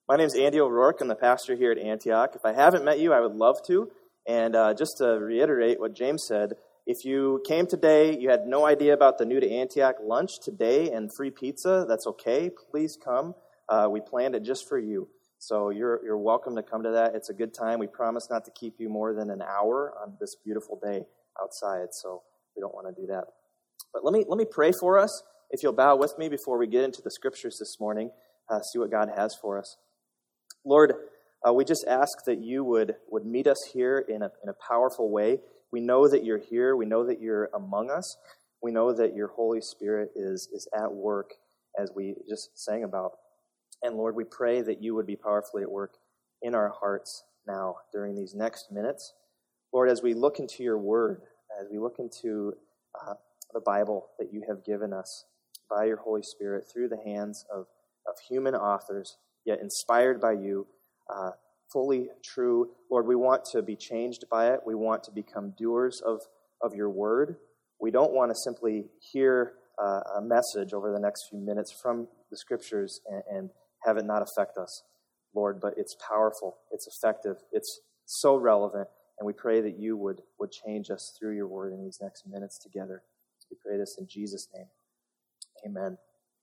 My name is Andy O'Rourke. I'm the pastor here at Antioch. If I haven't met you, I would love to. And just to reiterate what James said, if you came today, you had no idea about the New to Antioch lunch today and free pizza, that's okay. Please come. We planned it just for you. So you're welcome to come to that. It's a good time. We promise not to keep you more than an hour on this beautiful day outside, so we don't want to do that. But let me pray for us. If you'll bow with me before we get into the scriptures this morning, see what God has for us. Lord, we just ask that you would meet us here in a powerful way. We know that you're here. We know that you're among us. We know that your Holy Spirit is at work, as we just sang about. And Lord, we pray that you would be powerfully at work in our hearts now during these next minutes. Lord, as we look into your word, as we look into the Bible that you have given us by your Holy Spirit through the hands of human authors, yet inspired by you, fully true. Lord, we want to be changed by it. We want to become doers of your word. We don't want to simply hear a message over the next few minutes from the scriptures and have it not affect us, Lord, but it's powerful, it's effective, it's so relevant, and we pray that you would change us through your word in these next minutes together. We pray this in Jesus' name. Amen.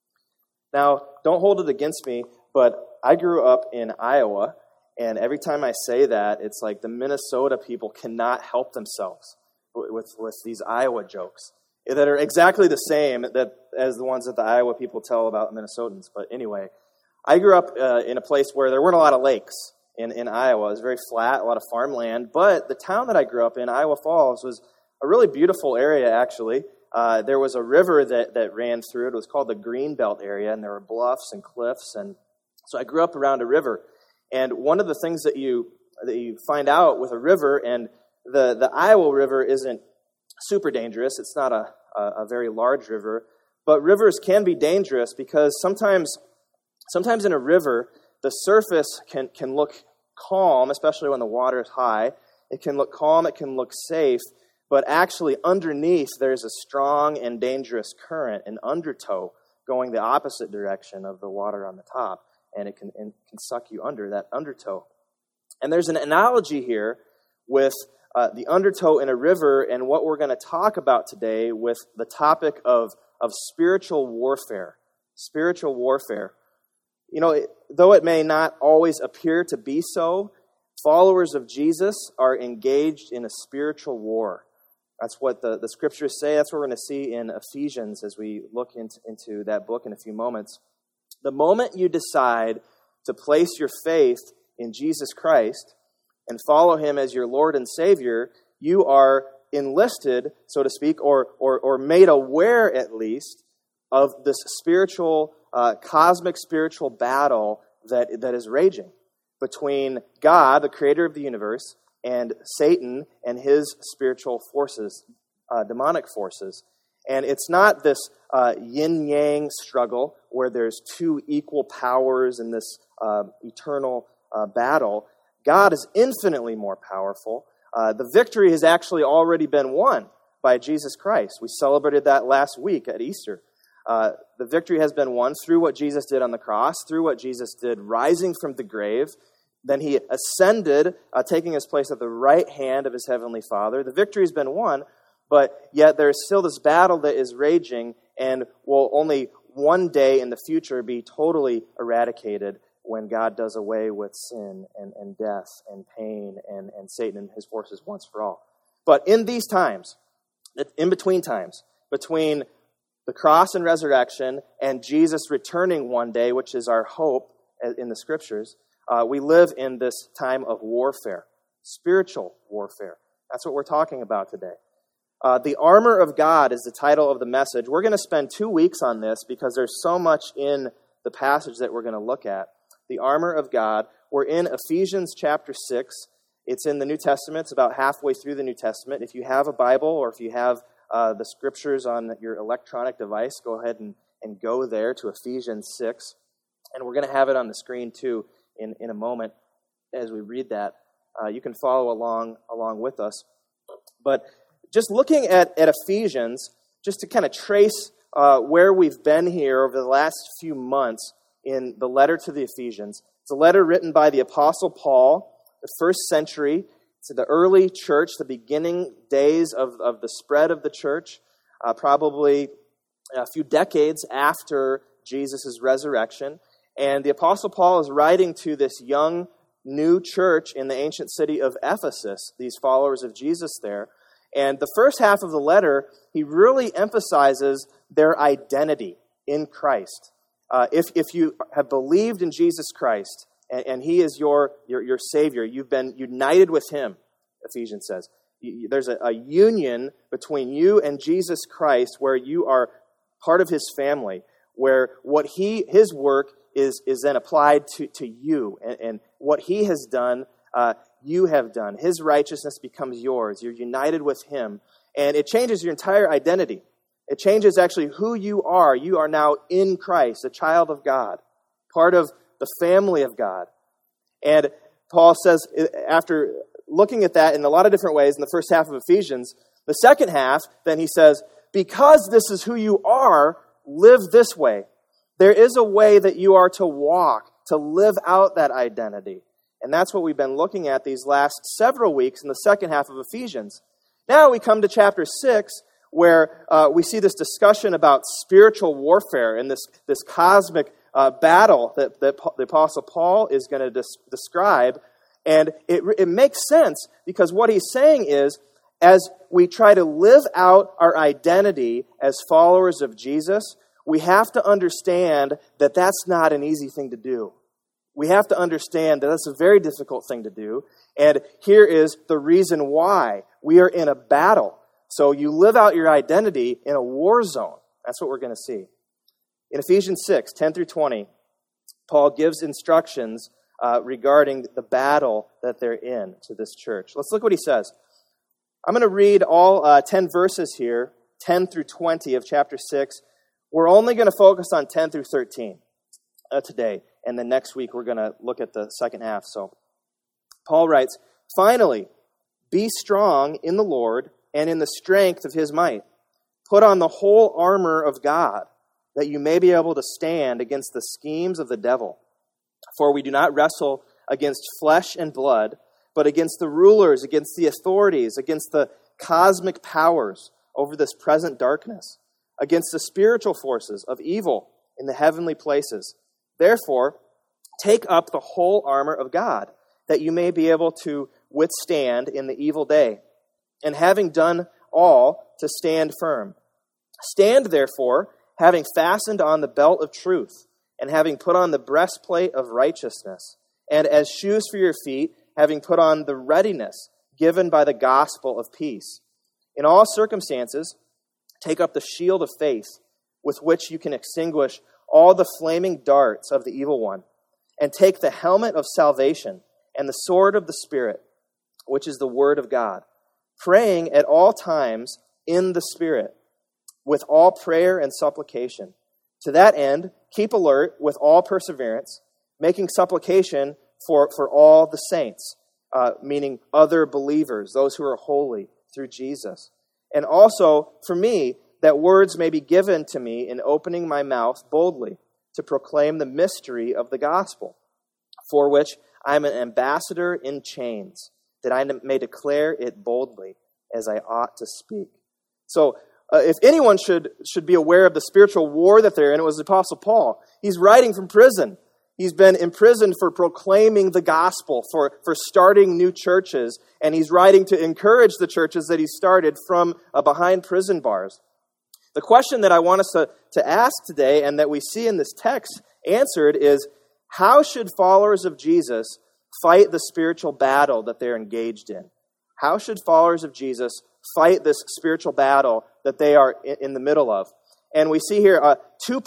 Now, don't hold it against me, but I grew up in Iowa, and every time I say that, it's like the Minnesota people cannot help themselves with these Iowa jokes that are exactly the same as the ones that the Iowa people tell about Minnesotans. But anyway, I grew up in a place where there weren't a lot of lakes in Iowa. It was very flat, a lot of farmland. But the town that I grew up in, Iowa Falls, was a really beautiful area, actually. There was a river that ran through it. It was called the Greenbelt area, and there were bluffs and cliffs. And so I grew up around a river. And one of the things that you find out with a river, and the Iowa River isn't super dangerous. It's not a very large river. But rivers can be dangerous because sometimes in a river, the surface can look calm, especially when the water is high. It can look calm, it can look safe, but actually underneath there's a strong and dangerous current, an undertow, going the opposite direction of the water on the top, and it can suck you under that undertow. And there's an analogy here with the undertow in a river and what we're going to talk about today with the topic of spiritual warfare. Spiritual warfare. You know, though it may not always appear to be so, followers of Jesus are engaged in a spiritual war. That's what the scriptures say. That's what we're going to see in Ephesians as we look into that book in a few moments. The moment you decide to place your faith in Jesus Christ and follow him as your Lord and Savior, you are enlisted, so to speak, or made aware at least of this spiritual cosmic spiritual battle that is raging between God, the creator of the universe, and Satan and his spiritual forces, demonic forces. And it's not this yin-yang struggle where there's two equal powers in this eternal battle. God is infinitely more powerful. The victory has actually already been won by Jesus Christ. We celebrated that last week at Easter. The victory has been won through what Jesus did on the cross, through what Jesus did rising from the grave. Then he ascended, taking his place at the right hand of his heavenly Father. The victory has been won, but yet there is still this battle that is raging and will only one day in the future be totally eradicated when God does away with sin and death and pain and Satan and his forces once for all. But in these times, in between times, between the cross and resurrection and Jesus returning one day, which is our hope in the scriptures, we live in this time of warfare, spiritual warfare. That's what we're talking about today. The armor of God is the title of the message. We're going to spend 2 weeks on this because there's so much in the passage that we're going to look at. The armor of God. We're in Ephesians chapter 6. It's in the New Testament. It's about halfway through the New Testament. If you have a Bible or if you have the scriptures on your electronic device, go ahead and go there to Ephesians 6. And we're going to have it on the screen too in a moment as we read that. You can follow along with us. But just looking at Ephesians, just to kind of trace where we've been here over the last few months in the letter to the Ephesians, It's a letter written by the Apostle Paul, the first century, to the early church, the beginning days of the spread of the church, probably a few decades after Jesus' resurrection. And the Apostle Paul is writing to this young, new church in the ancient city of Ephesus, these followers of Jesus there. And the first half of the letter, he really emphasizes their identity in Christ. If you have believed in Jesus Christ, and he is your Savior, you've been united with him, Ephesians says. There's a union between you and Jesus Christ where you are part of his family, where what his work is then applied to you, and what he has done, you have done. His righteousness becomes yours. You're united with him, and it changes your entire identity. It changes actually who you are. You are now in Christ, a child of God, part of the family of God. And Paul says, after looking at that in a lot of different ways in the first half of Ephesians, the second half, then he says, because this is who you are, live this way. There is a way that you are to walk, to live out that identity. And that's what we've been looking at these last several weeks in the second half of Ephesians. Now we come to chapter 6, where we see this discussion about spiritual warfare and this cosmic battle that the Apostle Paul is going to describe. And it makes sense, because what he's saying is, as we try to live out our identity as followers of Jesus, we have to understand that that's not an easy thing to do. We have to understand that that's a very difficult thing to do. And here is the reason why. We are in a battle. So you live out your identity in a war zone. That's what we're going to see. In Ephesians 6, 10 through 20, Paul gives instructions regarding the battle that they're in to this church. Let's look what he says. I'm going to read all 10 verses here, 10 through 20 of chapter 6. We're only going to focus on 10 through 13 today. And then next week we're going to look at the second half. So Paul writes, "Finally, be strong in the Lord and in the strength of his might. Put on the whole armor of God, that you may be able to stand against the schemes of the devil. For we do not wrestle against flesh and blood, but against the rulers, against the authorities, against the cosmic powers over this present darkness, against the spiritual forces of evil in the heavenly places. Therefore, take up the whole armor of God, that you may be able to withstand in the evil day, and having done all, to stand firm. Stand, therefore, having fastened on the belt of truth, and having put on the breastplate of righteousness, and as shoes for your feet, having put on the readiness given by the gospel of peace. In all circumstances, take up the shield of faith, with which you can extinguish all the flaming darts of the evil one, and take the helmet of salvation and the sword of the Spirit, which is the word of God, praying at all times in the Spirit, with all prayer and supplication. To that end, keep alert with all perseverance, making supplication for all the saints, meaning other believers, those who are holy through Jesus. And also for me, that words may be given to me in opening my mouth boldly to proclaim the mystery of the gospel, for which I am an ambassador in chains, that I may declare it boldly as I ought to speak." So if anyone should be aware of the spiritual war that they're in, it was the Apostle Paul. He's writing from prison. He's been imprisoned for proclaiming the gospel, for starting new churches, and he's writing to encourage the churches that he started from behind prison bars. The question that I want us to ask today, and that we see in this text answered, is how should followers of Jesus fight the spiritual battle that they're engaged in? How should followers of Jesus fight this spiritual battle that they are in the middle of? And we see here two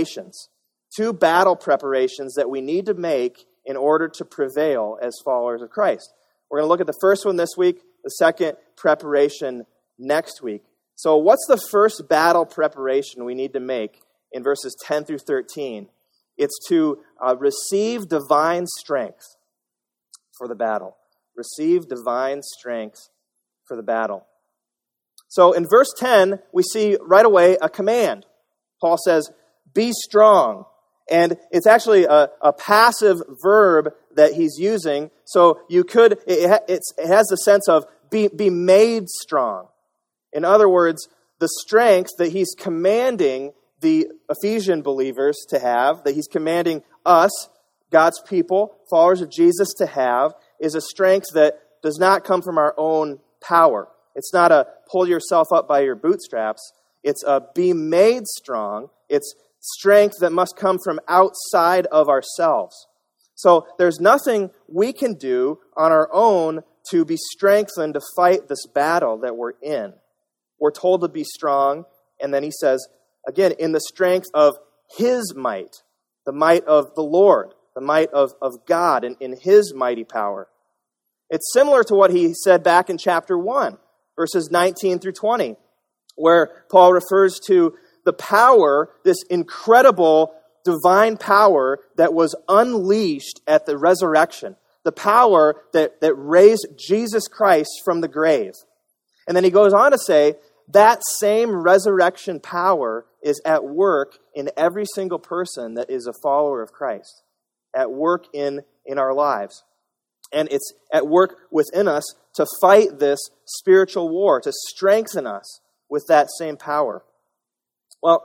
battle preparations that we need to make in order to prevail as followers of Christ. We're going to look at the first one this week, the second preparation next week. So what's the first battle preparation we need to make in verses 10 through 13? It's to receive divine strength for the battle. Receive divine strength for the battle. So in verse 10, we see right away a command. Paul says, "Be strong." And it's actually a passive verb that he's using. So you could, it has the sense of be made strong. In other words, the strength that he's commanding the Ephesian believers to have, that he's commanding us, God's people, followers of Jesus, to have, is a strength that does not come from our own power. It's not a pull yourself up by your bootstraps. It's a be made strong. It's strength that must come from outside of ourselves. So there's nothing we can do on our own to be strengthened to fight this battle that we're in. We're told to be strong, and then he says, again, in the strength of his might, the might of the Lord, the might of God, and in his mighty power. It's similar to what he said back in chapter 1, verses 19 through 20, where Paul refers to the power, this incredible divine power that was unleashed at the resurrection, the power that raised Jesus Christ from the grave. And then he goes on to say, that same resurrection power is at work in every single person that is a follower of Christ, at work in our lives. And it's at work within us to fight this spiritual war, to strengthen us with that same power. Well,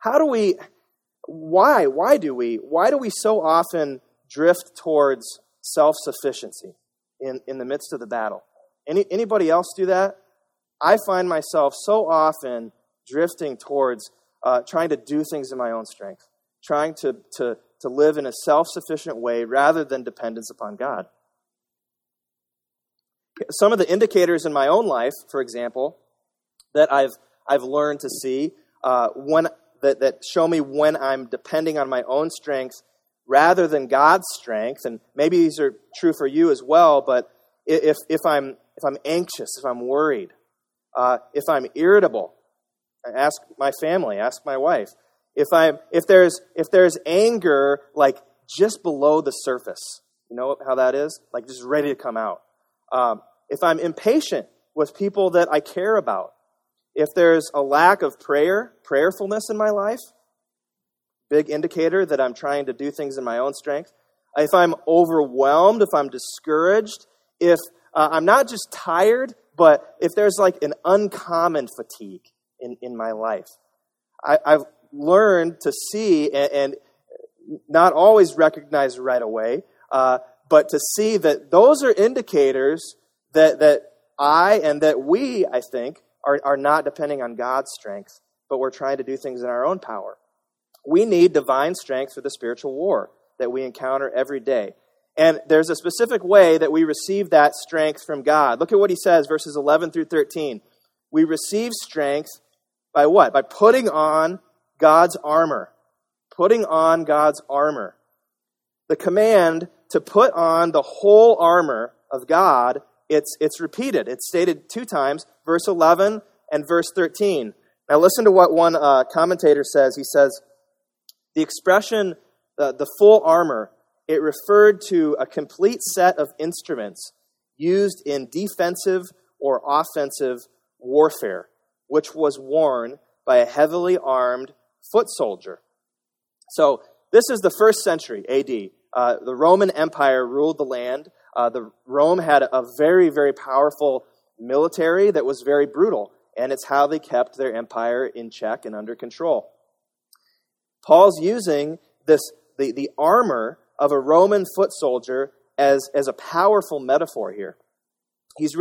why do we so often drift towards self-sufficiency in the midst of the battle? Anybody else do that? I find myself so often drifting towards trying to do things in my own strength, trying to live in a self-sufficient way rather than dependence upon God. Some of the indicators in my own life, for example, that I've learned to see that show me when I'm depending on my own strength rather than God's strength, and maybe these are true for you as well. But if I'm anxious, if I'm worried, if I'm irritable, ask my family, ask my wife. If there's anger like just below the surface, you know how that is, like just ready to come out. If I'm impatient with people that I care about, if there's a lack of prayerfulness in my life, big indicator that I'm trying to do things in my own strength. If I'm overwhelmed, if I'm discouraged, if I'm not just tired, but if there's like an uncommon fatigue in my life. I've learned to see and not always recognize right away, but to see that those are indicators that I and that we, I think, are not depending on God's strength, but we're trying to do things in our own power. We need divine strength for the spiritual war that we encounter every day. And there's a specific way that we receive that strength from God. Look at what he says, verses 11 through 13. We receive strength by what? By putting on God's armor. Putting on God's armor. The command to put on the whole armor of God, it's repeated. It's stated 2 times, verse 11 and verse 13. Now listen to what one commentator says. He says, the expression, the full armor, it referred to a complete set of instruments used in defensive or offensive warfare, which was worn by a heavily armed foot soldier. So this is the 1st century AD. The Roman Empire ruled the land. Rome had a very, very powerful military that was very brutal, and it's how they kept their empire in check and under control. Paul's using the armor of a Roman foot soldier as a powerful metaphor here. He's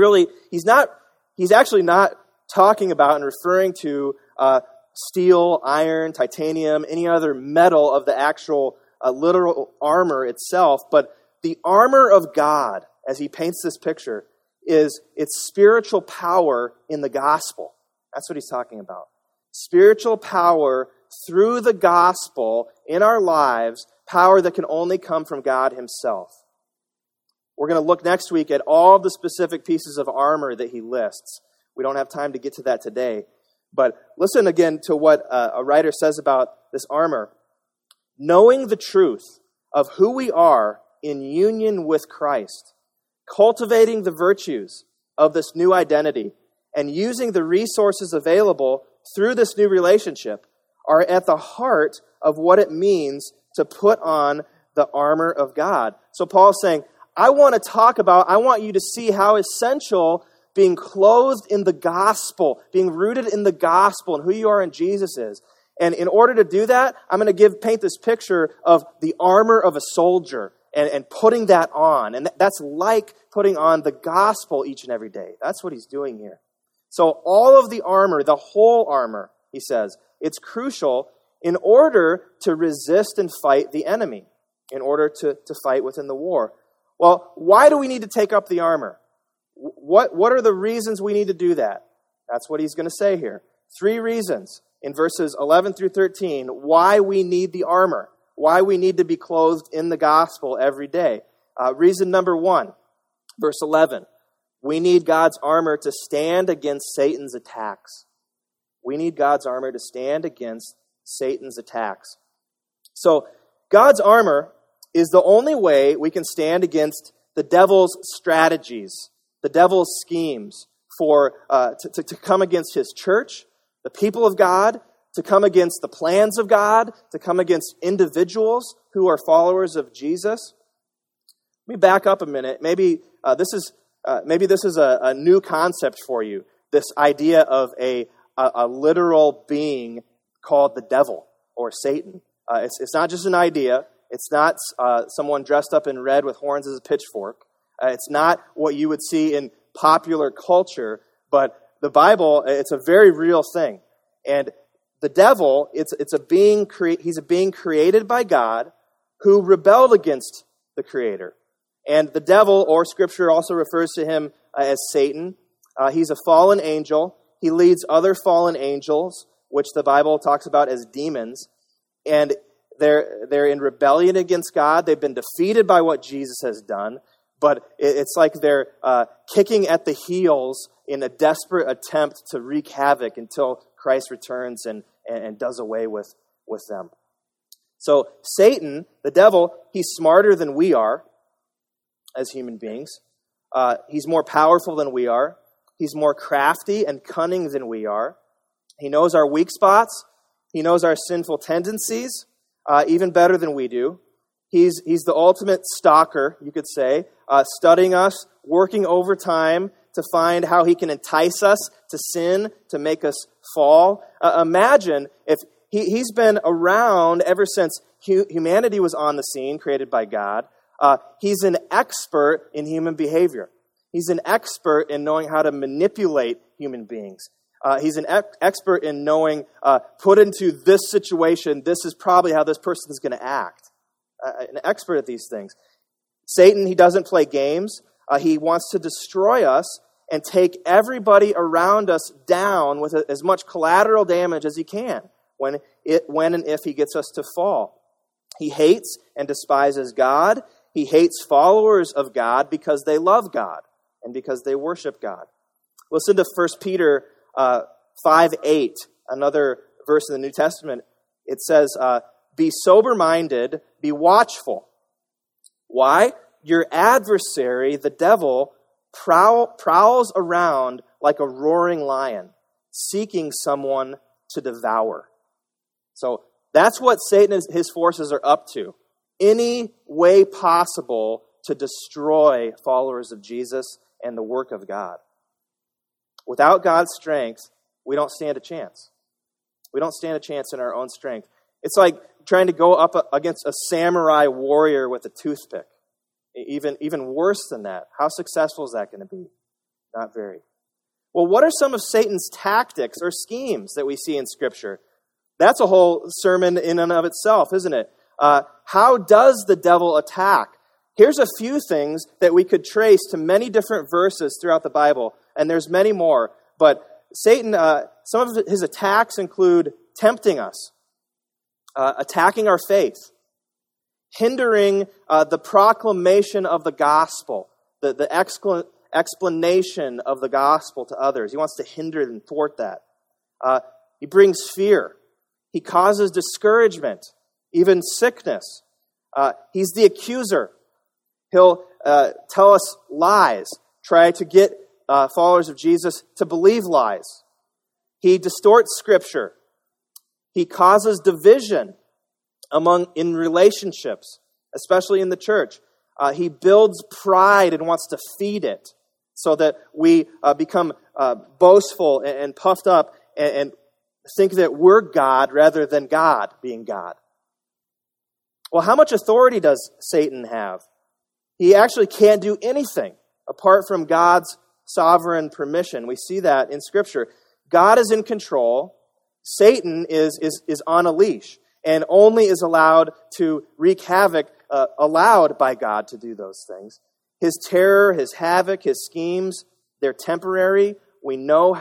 actually not talking about and referring to steel, iron, titanium, any other metal of the actual literal armor itself, but the armor of God, as he paints this picture, is its spiritual power in the gospel. That's what he's talking about. Spiritual power through the gospel in our lives, power that can only come from God himself. We're going to look next week at all the specific pieces of armor that he lists. We don't have time to get to that today. But listen again to what a writer says about this armor. Knowing the truth of who we are in union with Christ, cultivating the virtues of this new identity, and using the resources available through this new relationship are at the heart of what it means to put on the armor of God. So Paul's saying, I want you to see how essential being clothed in the gospel, being rooted in the gospel and who you are in Jesus is. And in order to do that, I'm going to paint this picture of the armor of a soldier and putting that on. And that's like putting on the gospel each and every day. That's what he's doing here. So all of the armor, the whole armor, he says, it's crucial in order to resist and fight the enemy, in order to fight within the war. Well, why do we need to take up the armor? What are the reasons we need to do that? That's what he's going to say here. 3 reasons in verses 11 through 13 why we need the armor, why we need to be clothed in the gospel every day. Reason number 1, verse 11. We need God's armor to stand against Satan's attacks. We need God's armor to stand against Satan's attacks. So God's armor is the only way we can stand against the devil's strategies, the devil's schemes to come against his church, the people of God, to come against the plans of God, to come against individuals who are followers of Jesus. Let me back up a minute. Maybe this is a new concept for you, this idea of a literal being called the devil or Satan. It's not just an idea. It's not someone dressed up in red with horns as a pitchfork. It's not what you would see in popular culture, but the Bible, it's a very real thing. And the devil, he's a being created by God who rebelled against the Creator. And the devil, or Scripture also refers to him as Satan. He's a fallen angel. He leads other fallen angels, which the Bible talks about as demons. And they're in rebellion against God. They've been defeated by what Jesus has done. But it's like they're kicking at the heels in a desperate attempt to wreak havoc until Christ returns and does away with them. So Satan, the devil, he's smarter than we are as human beings. He's more powerful than we are. He's more crafty and cunning than we are. He knows our weak spots. He knows our sinful tendencies even better than we do. He's the ultimate stalker, you could say, studying us, working overtime to find how he can entice us to sin, to make us fall. Imagine if he's been around ever since humanity was on the scene, created by God. He's an expert in human behavior. He's an expert in knowing how to manipulate human beings. He's an expert in knowing, put into this situation, this is probably how this person is going to act. An expert at these things. Satan, he doesn't play games. He wants to destroy us and take everybody around us down with as much collateral damage as he can when and if he gets us to fall. He hates and despises God. He hates followers of God because they love God and because they worship God. Listen to 1 Peter 5:8, another verse in the New Testament. It says, be sober-minded, be watchful. Why? Your adversary, the devil, prowls around like a roaring lion, seeking someone to devour. So that's what Satan his forces are up to. Any way possible to destroy followers of Jesus and the work of God. Without God's strength, we don't stand a chance. We don't stand a chance in our own strength. It's like trying to go up against a samurai warrior with a toothpick. Even worse than that. How successful is that going to be? Not very. Well, what are some of Satan's tactics or schemes that we see in Scripture? That's a whole sermon in and of itself, isn't it? How does the devil attack? Here's a few things that we could trace to many different verses throughout the Bible, and there's many more. But Satan, some of his attacks include tempting us, attacking our faith, hindering the proclamation of the gospel, the explanation of the gospel to others. He wants to hinder and thwart that. He brings fear. He causes discouragement, even sickness. He's the accuser. He'll tell us lies, try to get followers of Jesus to believe lies. He distorts Scripture. He causes division. in relationships, especially in the church. He builds pride and wants to feed it so that we become boastful and puffed up and think that we're God rather than God being God. Well, how much authority does Satan have? He actually can't do anything apart from God's sovereign permission. We see that in Scripture. God is in control. Satan is on a leash and only is allowed to wreak havoc, allowed by God to do those things. His terror, his havoc, his schemes, they're temporary. We know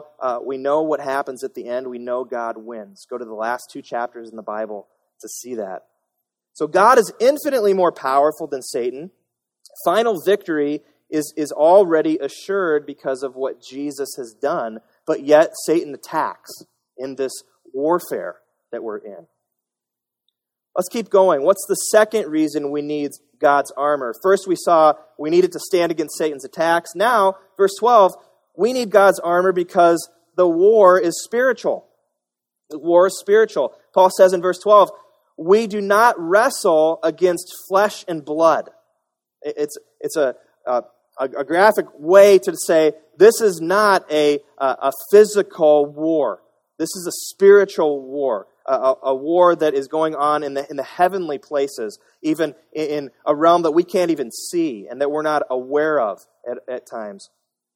what happens at the end. We know God wins. Go to the last 2 chapters in the Bible to see that. So God is infinitely more powerful than Satan. Final victory is already assured because of what Jesus has done, but yet Satan attacks in this warfare that we're in. Let's keep going. What's the second reason we need God's armor? First, we saw we needed to stand against Satan's attacks. Now, verse 12, we need God's armor because the war is spiritual. The war is spiritual. Paul says in verse 12, we do not wrestle against flesh and blood. It's a graphic way to say this is not a physical war. This is a spiritual war, a war that is going on in the heavenly places, even in a realm that we can't even see and that we're not aware of at times.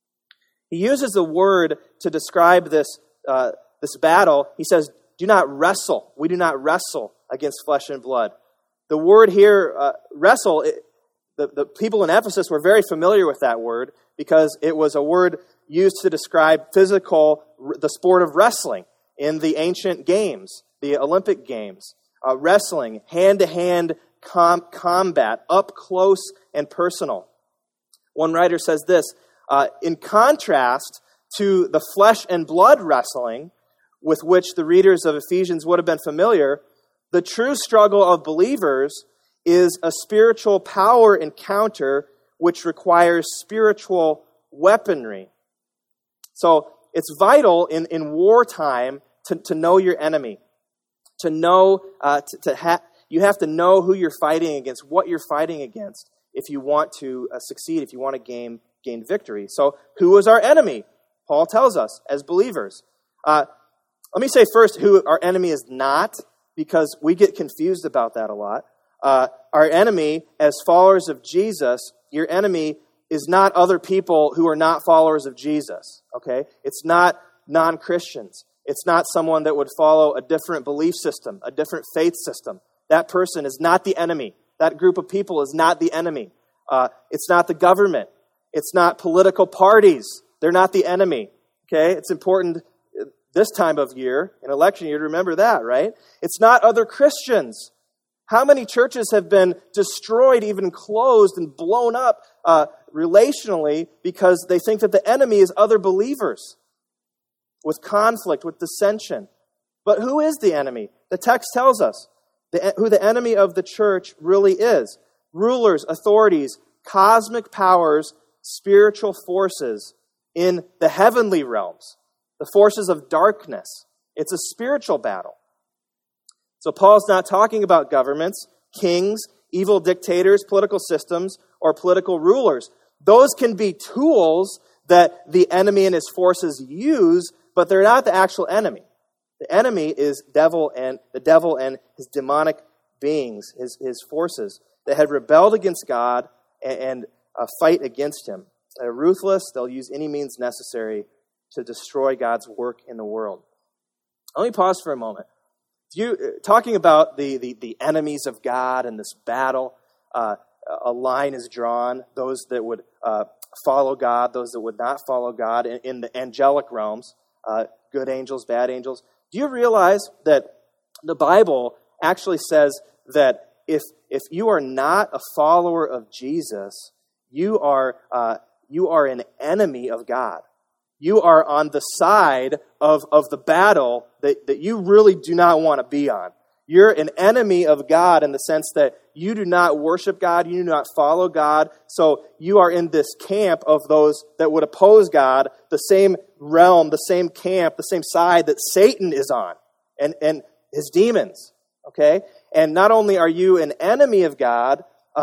He uses the word to describe this battle. He says, do not wrestle. We do not wrestle against flesh and blood. The word here, wrestle, the people in Ephesus were very familiar with that word because it was a word used to describe the sport of wrestling in the ancient games, the Olympic games. Wrestling, hand-to-hand combat, up close and personal. One writer says this, in contrast to the flesh and blood wrestling with which the readers of Ephesians would have been familiar, the true struggle of believers is a spiritual power encounter which requires spiritual weaponry. So it's vital in wartime to know your enemy, to know you have to know who you're fighting against, what you're fighting against, if you want to succeed, if you want to gain victory. So who is our enemy? Paul tells us as believers. Let me say first who our enemy is not, because we get confused about that a lot. Our enemy, as followers of Jesus, your enemy is not other people who are not followers of Jesus, okay? It's not non-Christians. It's not someone that would follow a different belief system, a different faith system. That person is not the enemy. That group of people is not the enemy. It's not the government. It's not political parties. They're not the enemy, okay? It's important this time of year, an election year, to remember that, right? It's not other Christians. How many churches have been destroyed, even closed and blown up relationally because they think that the enemy is other believers with conflict, with dissension. But who is the enemy? The text tells us who the enemy of the church really is. Rulers, authorities, cosmic powers, spiritual forces in the heavenly realms, the forces of darkness. It's a spiritual battle. So Paul's not talking about governments, kings, evil dictators, political systems, or political rulers. Those can be tools that the enemy and his forces use, but they're not the actual enemy. The enemy is the devil and his demonic beings, his forces that have rebelled against God and fight against him. They're ruthless. They'll use any means necessary to destroy God's work in the world. Let me pause for a moment. Talking about the enemies of God and this battle, a line is drawn, those that would follow God, those that would not follow God in the angelic realms, good angels, bad angels. Do you realize that the Bible actually says that if you are not a follower of Jesus, you are an enemy of God. You are on the side of the battle that you really do not want to be on. You're an enemy of God in the sense that you do not worship God, you do not follow God, so you are in this camp of those that would oppose God, the same realm, the same camp, the same side that Satan is on, and his demons, okay? And not only are you an enemy of God,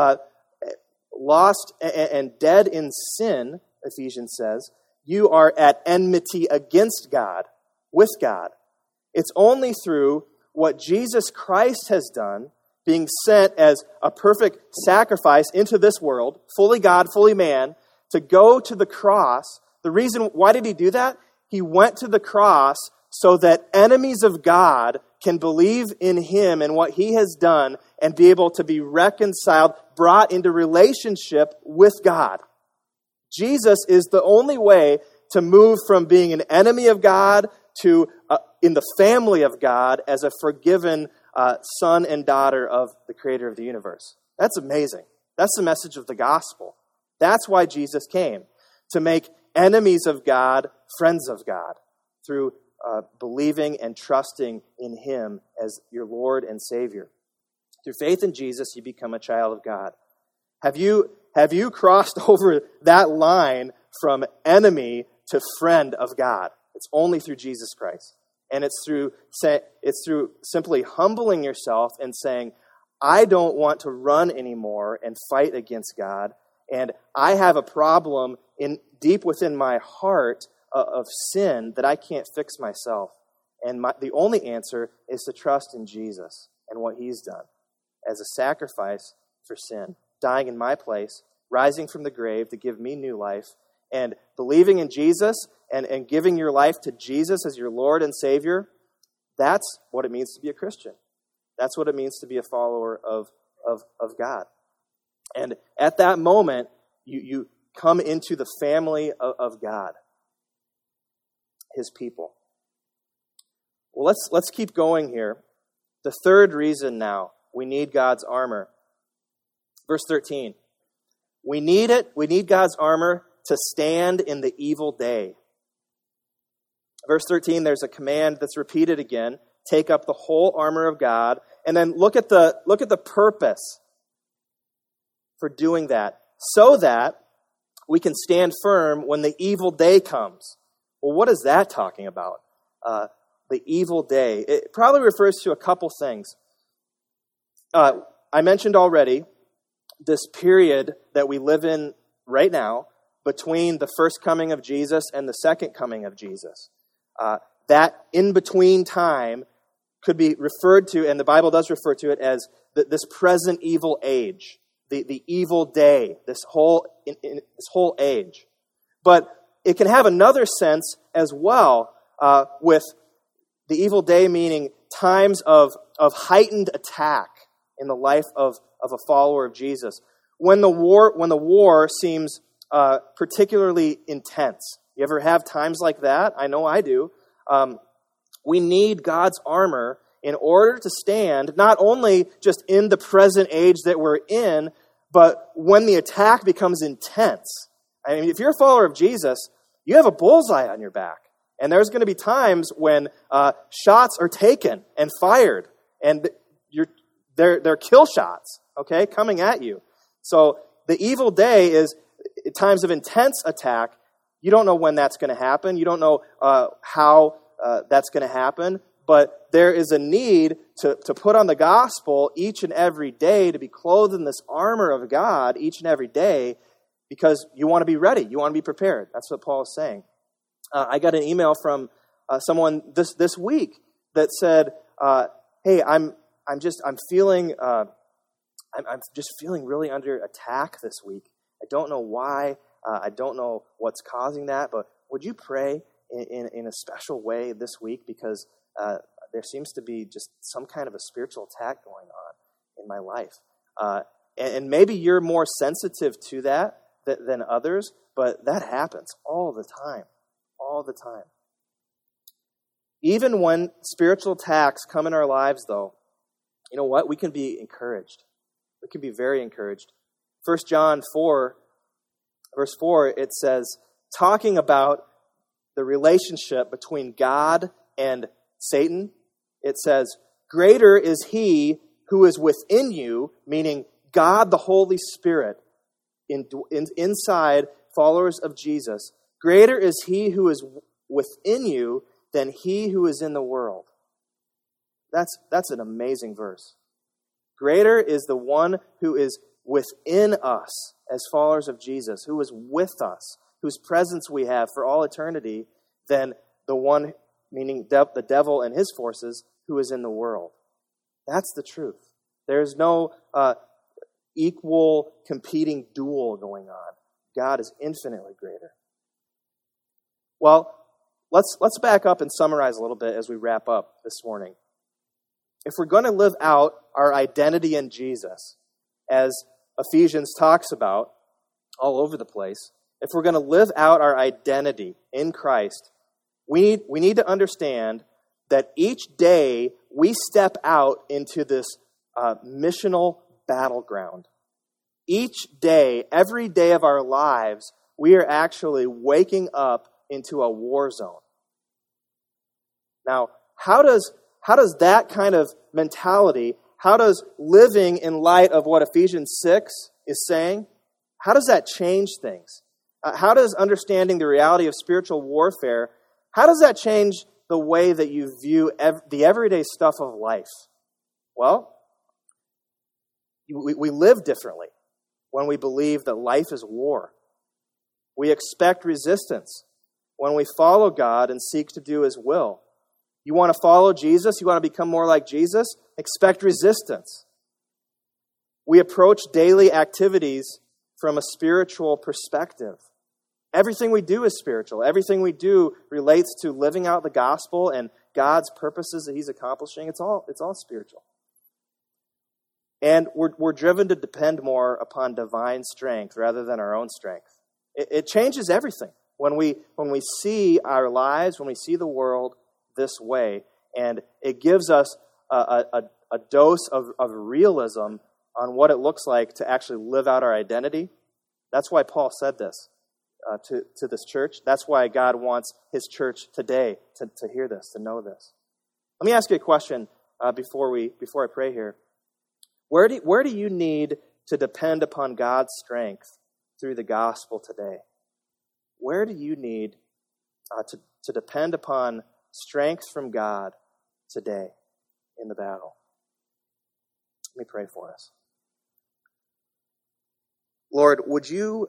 lost and dead in sin, Ephesians says, you are at enmity against God, with God. It's only through what Jesus Christ has done, being sent as a perfect sacrifice into this world, fully God, fully man, to go to the cross. The reason, why did he do that? He went to the cross so that enemies of God can believe in him and what he has done and be able to be reconciled, brought into relationship with God. Jesus is the only way to move from being an enemy of God to in the family of God as a forgiven son and daughter of the creator of the universe. That's amazing. That's the message of the gospel. That's why Jesus came, to make enemies of God friends of God through believing and trusting in him as your Lord and Savior. Through faith in Jesus, you become a child of God. Have you crossed over that line from enemy to friend of God? It's only through Jesus Christ. And it's through simply humbling yourself and saying, I don't want to run anymore and fight against God. And I have a problem deep within my heart of sin that I can't fix myself. And the only answer is to trust in Jesus and what he's done as a sacrifice for sin, dying in my place, rising from the grave to give me new life, and believing in Jesus and giving your life to Jesus as your Lord and Savior. That's what it means to be a Christian. That's what it means to be a follower of God. And at that moment, you come into the family of God, his people. Well, let's keep going here. The third reason now we need God's armor. Verse 13. We need it. We need God's armor to stand in the evil day. Verse 13, there's a command that's repeated again. Take up the whole armor of God. And then look at the purpose for doing that, so that we can stand firm when the evil day comes. Well, what is that talking about? The evil day. It probably refers to a couple things. I mentioned already this period that we live in right now between the first coming of Jesus and the second coming of Jesus. That in-between time could be referred to, and the Bible does refer to it as this present evil age, the evil day, this whole age. But it can have another sense as well, with the evil day meaning times of heightened attack in the life of a follower of Jesus. When the war seems particularly intense. You ever have times like that? I know I do. We need God's armor in order to stand, not only just in the present age that we're in, but when the attack becomes intense. I mean, if you're a follower of Jesus, you have a bullseye on your back. And there's going to be times when shots are taken and fired, and they're kill shots, okay, coming at you. So the evil day is times of intense attack. You don't know when that's going to happen. You don't know how that's going to happen. But there is a need to put on the gospel each and every day, to be clothed in this armor of God each and every day, because you want to be ready. You want to be prepared. That's what Paul is saying. I got an email from someone this week that said, "Hey, I'm just feeling really under attack this week. I don't know why. I don't know what's causing that. But would you pray in a special way this week, because there seems to be just some kind of a spiritual attack going on in my life." And maybe you're more sensitive to that than others, but that happens all the time. All the time. Even when spiritual attacks come in our lives, though, you know what? We can be encouraged. We can be very encouraged. 1 John 4, verse 4, it says, talking about the relationship between God and Satan, it says, "Greater is he who is within you," meaning God the Holy Spirit, inside followers of Jesus. "Greater is he who is within you than he who is in the world." That's an amazing verse. Greater is the one who is within us as followers of Jesus, who is with us, whose presence we have for all eternity, than the one, meaning the devil and his forces, who is in the world. That's the truth. There's no equal competing duel going on. God is infinitely greater. Well, let's back up and summarize a little bit as we wrap up this morning. If we're going to live out our identity in Jesus, as Ephesians talks about all over the place, if we're going to live out our identity in Christ, we need to understand that each day we step out into this missional battleground. Each day, every day of our lives, we are actually waking up into a war zone. Now, how does that kind of mentality, how does living in light of what Ephesians 6 is saying, how does that change things? How does understanding the reality of spiritual warfare, how does that change the way that you view the everyday stuff of life? Well, we live differently when we believe that life is war. We expect resistance when we follow God and seek to do His will. You want to follow Jesus? You want to become more like Jesus? Expect resistance. We approach daily activities from a spiritual perspective. Everything we do is spiritual. Everything we do relates to living out the gospel and God's purposes that He's accomplishing. It's all spiritual. And we're driven to depend more upon divine strength rather than our own strength. It changes everything when we see our lives, when we see the world this way, and it gives us a dose of realism on what it looks like to actually live out our identity. That's why Paul said this to this church. That's why God wants His church today to hear this, to know this. Let me ask you a question before I pray here. Where do you need to depend upon God's strength through the gospel today? Where do you need to depend upon strength from God today in the battle? Let me pray for us. Lord, would you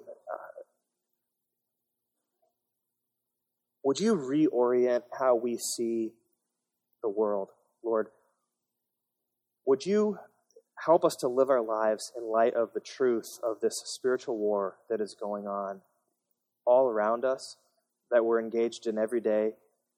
reorient how we see the world? Lord, would you help us to live our lives in light of the truth of this spiritual war that is going on all around us, that we're engaged in every day?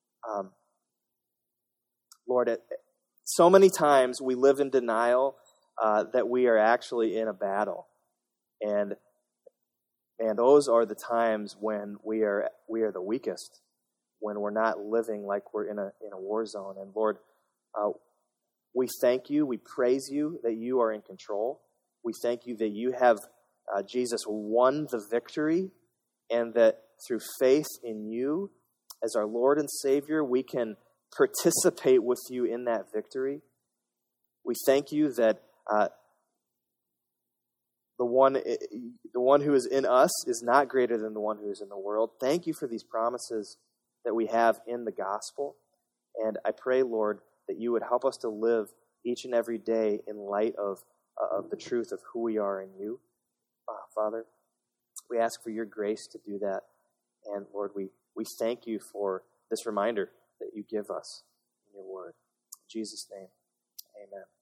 Lord, so many times we live in denial that we are actually in a battle. And those are the times when we are the weakest, when we're not living like we're in a war zone. And Lord, we thank you, we praise you that you are in control. We thank you that you have, Jesus, won the victory, and that through faith in you as our Lord and Savior, we can participate with you in that victory. We thank you that the one who is in us is not greater than the one who is in the world. Thank you for these promises that we have in the gospel. And I pray, Lord, that you would help us to live each and every day in light of the truth of who we are in you. Father, we ask for your grace to do that. And Lord, we thank you for this reminder that you give us in your word. In Jesus' name, amen.